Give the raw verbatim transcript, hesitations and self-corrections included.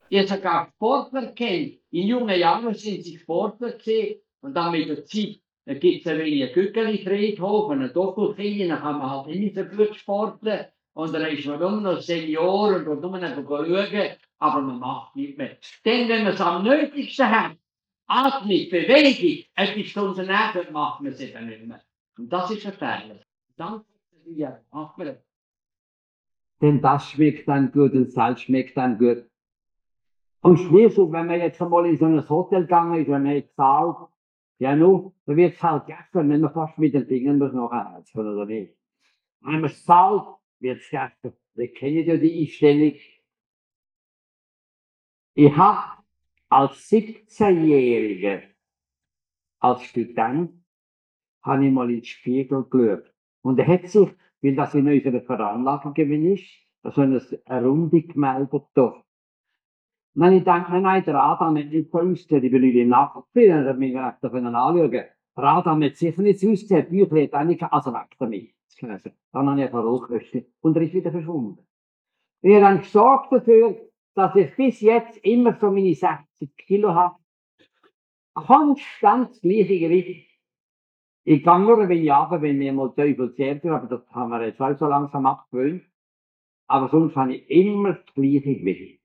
Ich habe sogar Sportler kennt. In jungen Jahren sind sie Sportler gewesen. Und dann mit der Zeit, da gibt es ein wenig Gückeli-Friedhof und ein Doppelkinn, dann kann man halt nicht mehr so gut sporteln. Und dann ist man nur noch Senior und will nur noch schauen, aber man macht nicht mehr. Denn wenn man es am nötigsten hat, Atmung, Bewegung, etwas zu unternehmen, dann macht man es eben nicht mehr. Und das ist ein Fehler. Danke dir. Macht man das. Denn das schmeckt dann gut und Salz schmeckt dann gut. Und schließlich, wenn man jetzt einmal in so ein Hotel gegangen ist, wenn man jetzt zahlt, ja nu, dann wird es halt gegessen, wenn man fast mit den Fingern muss nachher oder nicht. Wenn man es zahlt, wird es gegessen. Wir kennen ja die Einstellung. Ich habe als siebzehnjähriger, als Student, habe ich mal in den Spiegel geschaut. Und er hat sich, weil das in unserer Veranlagung gewesen ist, so eine, eine Runde gemeldet da. Nein, ich denke, nein, nein, der Adam hat nicht so ausgesehen. Ich bin nicht im Nachhinein, da bin ich recht davon anschauen. Der Adam hat sicher nicht so ausgesehen, die Bücher hat auch nicht, also weg damit. Dann habe ich einfach hochgerüstet und er ist wieder verschwunden. Ich habe dann gesorgt dafür, dass ich bis jetzt immer so meine sechzig Kilo habe. Konstant das gleiche Gewicht. Ich gehe nur ein wenig runter, wenn mir mal Teufel zehrt, aber das haben wir jetzt auch so langsam abgewöhnt. Aber sonst habe ich immer das gleiche Gewicht.